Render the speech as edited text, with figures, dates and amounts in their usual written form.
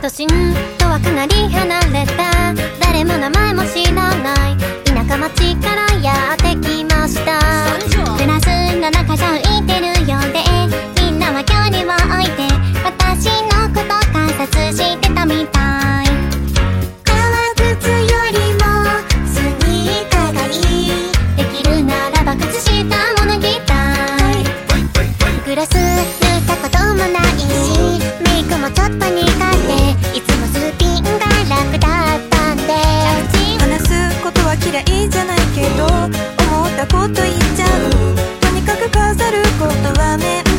心とはかなり離れた、誰も名前も知らない田舎町からやってきました。クラスの中じゃ浮いてるようで、みんなは距離を置いて私のこと観察してたみたい。革靴よりもスニーカーがいい、できるならば靴下も脱ぎたい。グラス塗ったこともないし、メイクもちょっと苦手、いつもすっぴんが楽だったんで。 話すことは嫌いじゃないけど、思ったこと言っちゃう。とにかく飾ることは面